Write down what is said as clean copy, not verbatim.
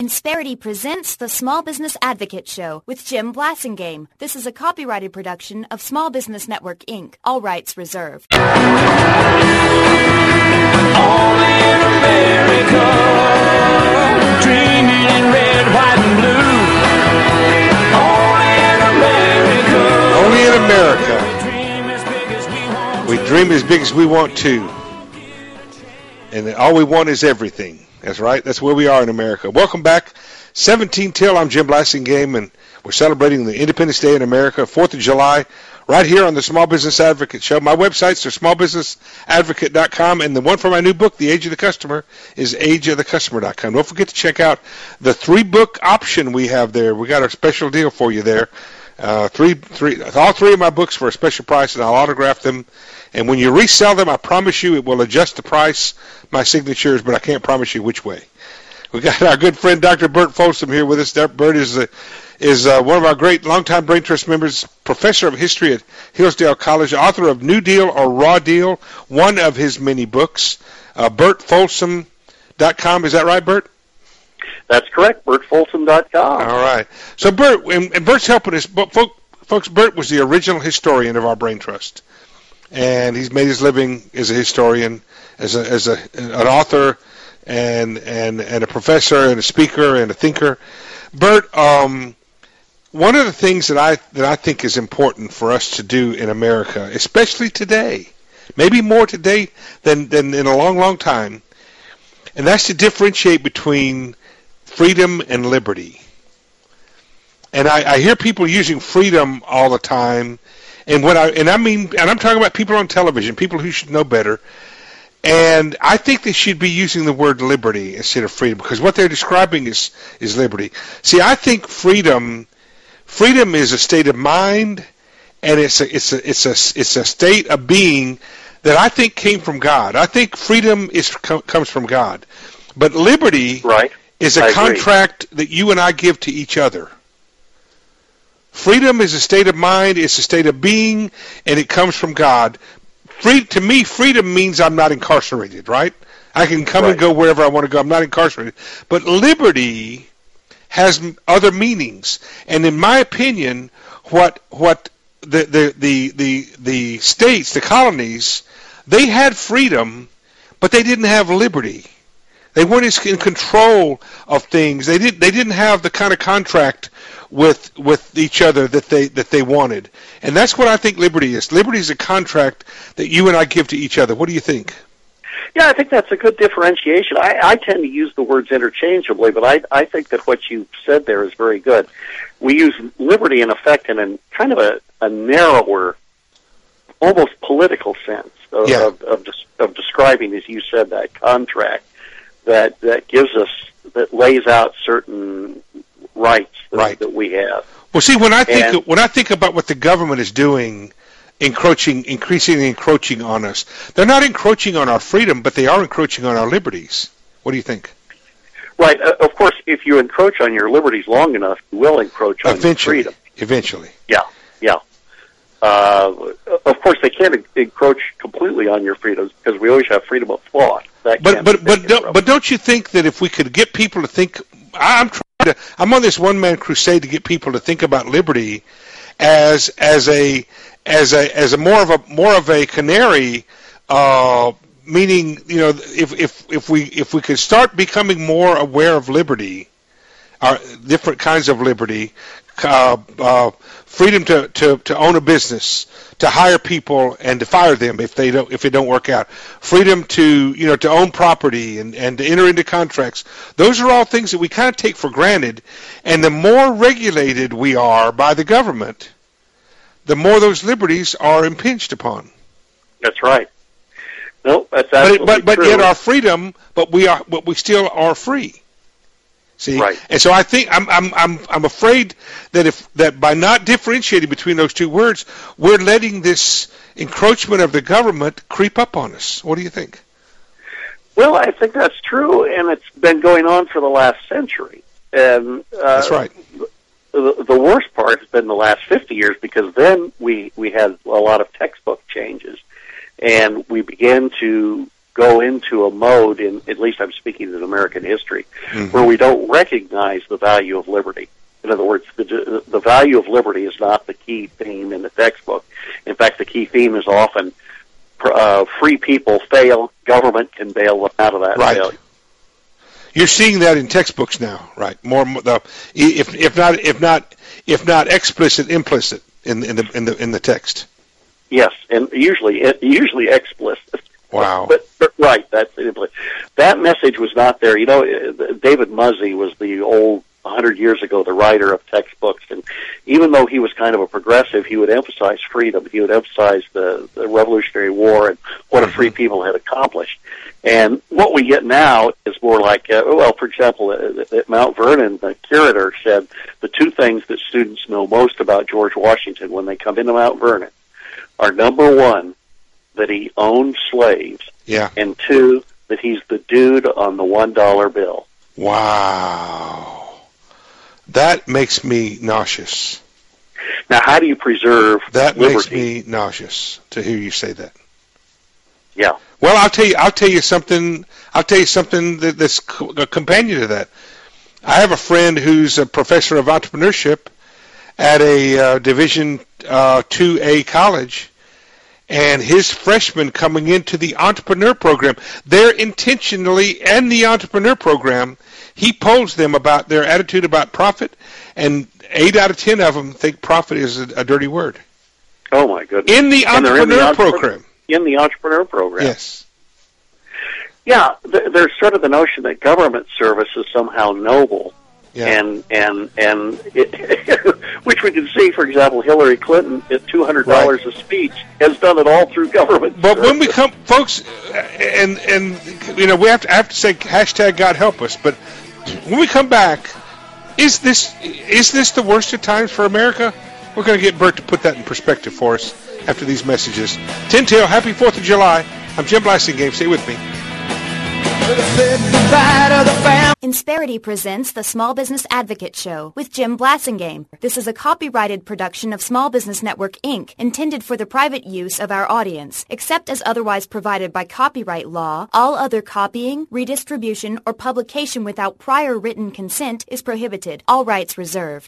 Insperity presents the Small Business Advocate Show with Jim Blasingame. This is a copyrighted production of Small Business Network, Inc. All rights reserved. Only in America, dreaming in red, white, and blue. Only in America. We dream as big as we want to. And all we want is everything. That's right. That's where we are in America. Welcome back. 17 till. I'm Jim Blasingame, and we're celebrating the Independence Day in America, 4th of July, right here on the Small Business Advocate Show. My websites are smallbusinessadvocate.com, and the one for my new book, The Age of the Customer, is ageofthecustomer.com. Don't forget to check out the 3-book option we have there. We got a special deal for you there. All three of my books for a special price, and I'll autograph them. And when you resell them, I promise you it will adjust the price, my signatures, but I can't promise you which way. We got our good friend Dr. Bert Folsom here with us. Bert is one of our great longtime Brain Trust members, professor of history at Hillsdale College, author of New Deal or Raw Deal, one of his many books. BertFolsom.com. Is that right, Bert? That's correct, BertFolsom.com. All right. So Bert, and Bert's helping us. But folks, Bert was the original historian of our Brain Trust. And he's made his living as a historian, as an author, and a professor, and a speaker, and a thinker. Bert, one of the things that I think is important for us to do in America, especially today, maybe more today than in a long, long time, and that's to differentiate between freedom and liberty. And I hear people using freedom all the time. And I'm talking about people on television, people who should know better. And I think they should be using the word liberty instead of freedom, because what they're describing is liberty. See, I think freedom is a state of mind, and it's a state of being that I think came from God. I think freedom comes from God, but liberty is a contract that you and I give to each other. Freedom is a state of mind, it's a state of being, and it comes from God. To me, freedom means I'm not incarcerated, right? I can come and go wherever I want to go. I'm not incarcerated. But liberty has other meanings. And in my opinion, what the states, the colonies, they had freedom, but they didn't have liberty. They weren't in control of things. They didn't have the kind of contract with each other that they wanted. And that's what I think liberty is. Liberty is a contract that you and I give to each other. What do you think? Yeah, I think that's a good differentiation. I tend to use the words interchangeably, but I think that what you said there is very good. We use liberty in effect in a kind of a narrower, almost political sense of describing, as you said, that contract that gives us, that lays out certain rights that we have. Well, see, when I think about what the government is doing, increasingly encroaching on us, they're not encroaching on our freedom, but they are encroaching on our liberties. What do you think? Right. Of course, if you encroach on your liberties long enough, you will encroach on your freedom. Eventually. Yeah. Of course, they can't encroach completely on your freedoms, because we always have freedom of thought. But don't you think that if we could get people to think, I'm on this one-man crusade to get people to think about liberty as a more of a canary, meaning, you know, if we could start becoming more aware of liberty, different kinds of liberty, freedom to own a business, to hire people and to fire them if they don't work out, freedom to own property and to enter into contracts. Those are all things that we kind of take for granted, and the more regulated we are by the government, the more those liberties are impinged upon. That's right. No, that's absolutely but true. Yet our freedom, but we still are free. See, right. And so I think I'm afraid that by not differentiating between those two words, we're letting this encroachment of the government creep up on us. What do you think? Well, I think that's true, and it's been going on for the last century. And that's right. The worst part has been the last 50 years, because then we had a lot of textbook changes, and we began to go into a mode, at least I'm speaking in American history, where we don't recognize the value of liberty. In other words, the value of liberty is not the key theme in the textbook. In fact, the key theme is often free people fail, government can bail them out of that failure. You're seeing that in textbooks now, right? More, if not explicit, implicit in the text. Yes, and usually explicit. Wow. But right, that's implicit. That message was not there. You know, David Muzzy was the old 100 years ago, the writer of textbooks, and even though he was kind of a progressive, he would emphasize freedom. He would emphasize the Revolutionary War and what a free people had accomplished. And what we get now is more like, for example, at Mount Vernon, the curator said the two things that students know most about George Washington when they come into Mount Vernon are, number one, that he owned slaves, and two, that he's the dude on the $1 bill. Wow. That makes me nauseous. Now, how do you preserve that liberty? Makes me nauseous to hear you say that. Yeah. Well, I'll tell you something that's a companion to that. I have a friend who's a professor of entrepreneurship at a Division 2A college, and his freshmen coming into the entrepreneur program, they're intentionally in the entrepreneur program. He polls them about their attitude about profit, and 8 out of 10 of them think profit is a dirty word. Oh, my goodness. In the entrepreneur program. In the entrepreneur program. Yes. Yeah, there's sort of the notion that government service is somehow noble. Yeah. And which we can see, for example, Hillary Clinton at $200 a speech has done it all through government. But when we come, folks, and you know, I have to say hashtag God help us. But when we come back, is this the worst of times for America? We're going to get Bert to put that in perspective for us after these messages. Tintail, happy 4th of July. I'm Jim Blasingame. Stay with me. Insperity presents the Small Business Advocate Show with Jim Blasingame. This is a copyrighted production of Small Business Network, Inc., intended for the private use of our audience. Except as otherwise provided by copyright law, all other copying, redistribution, or publication without prior written consent is prohibited. All rights reserved.